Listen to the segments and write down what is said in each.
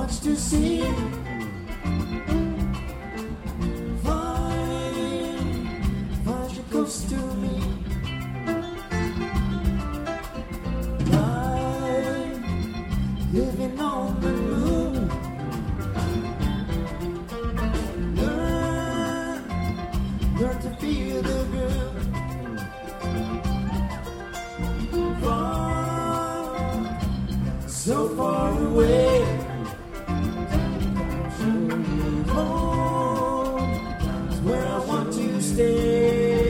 much to see. Find your ghost to me. I'm living on the moon. Learn to feel the groove. So far away, home is where I want to stay.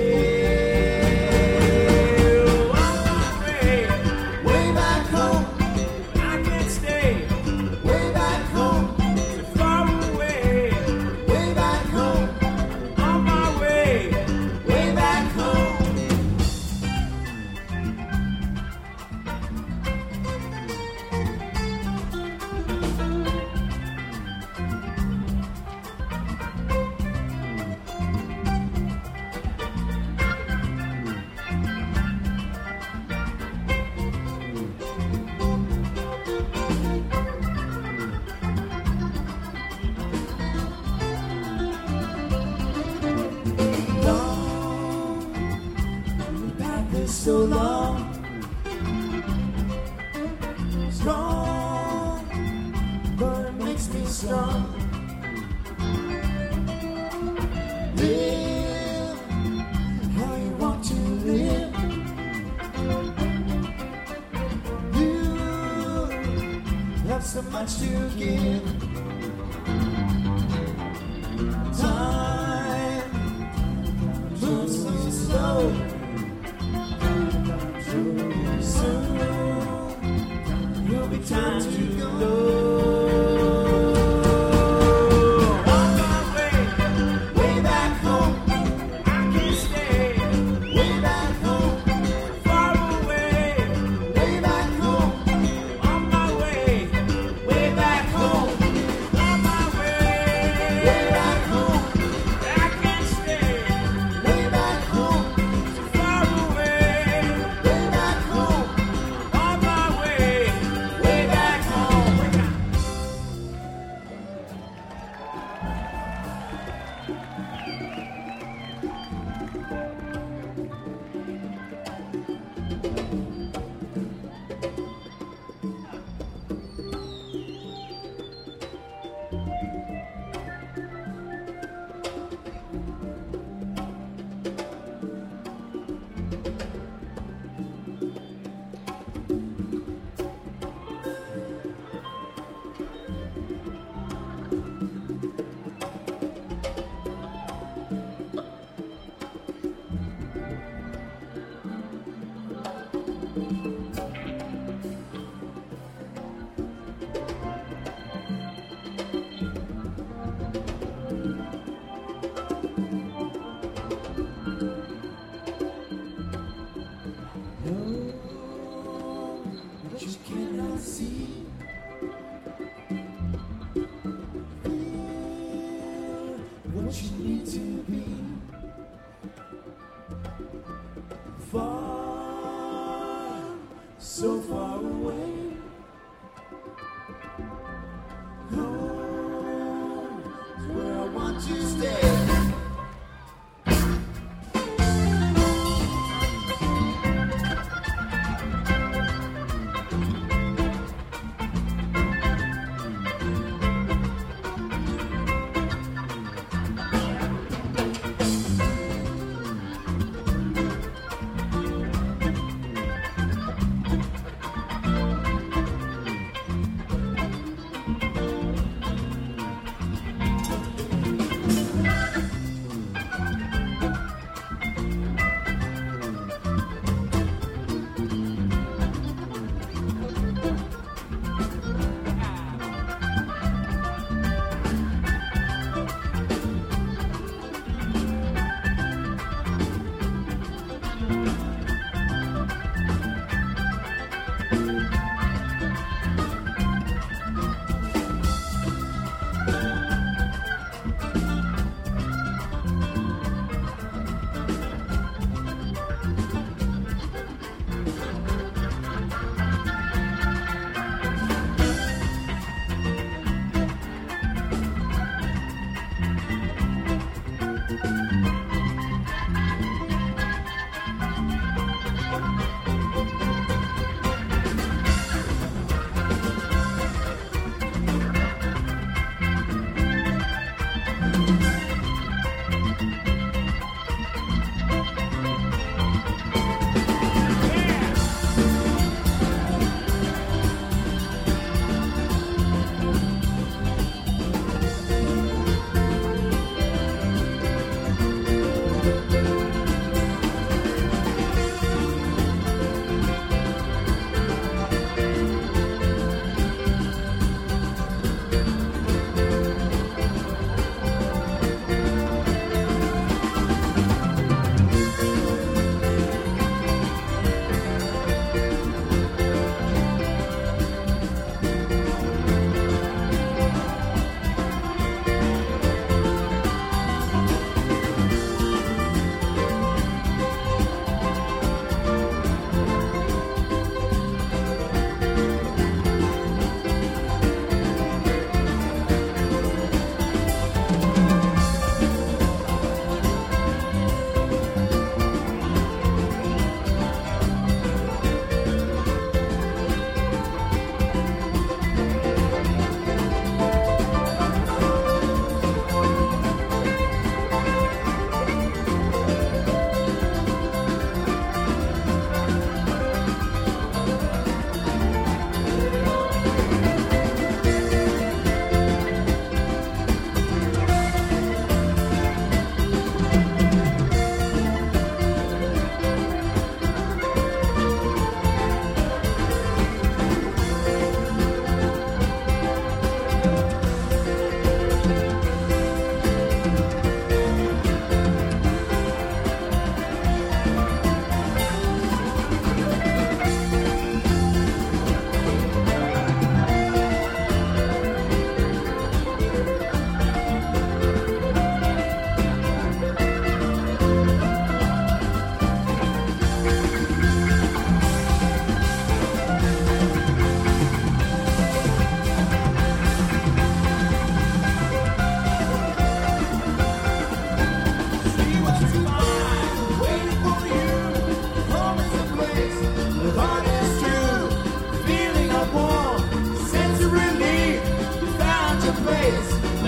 On my way back home, I can't stay. Way back home, so far away. Way back home, on my way back home. So long, strong, but it makes me strong. Live how you want to live. You have so much to give. Time moves so slow. Soon, you'll be time to go. On my way back home. I can't stay. Way back home, far away. Way back home, on my way back home. On my way back home. I can't stay. Way back home, so far away. But you cannot see. Feel what you need to be. Far, so far away. Home is where I want to stay.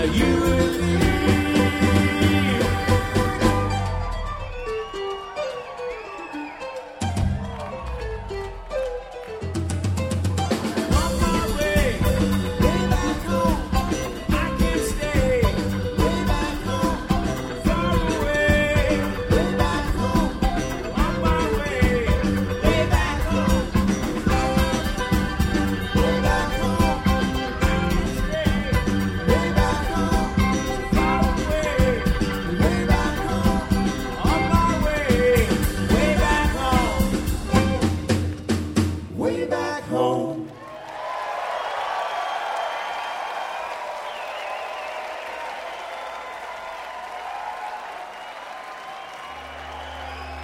you and me.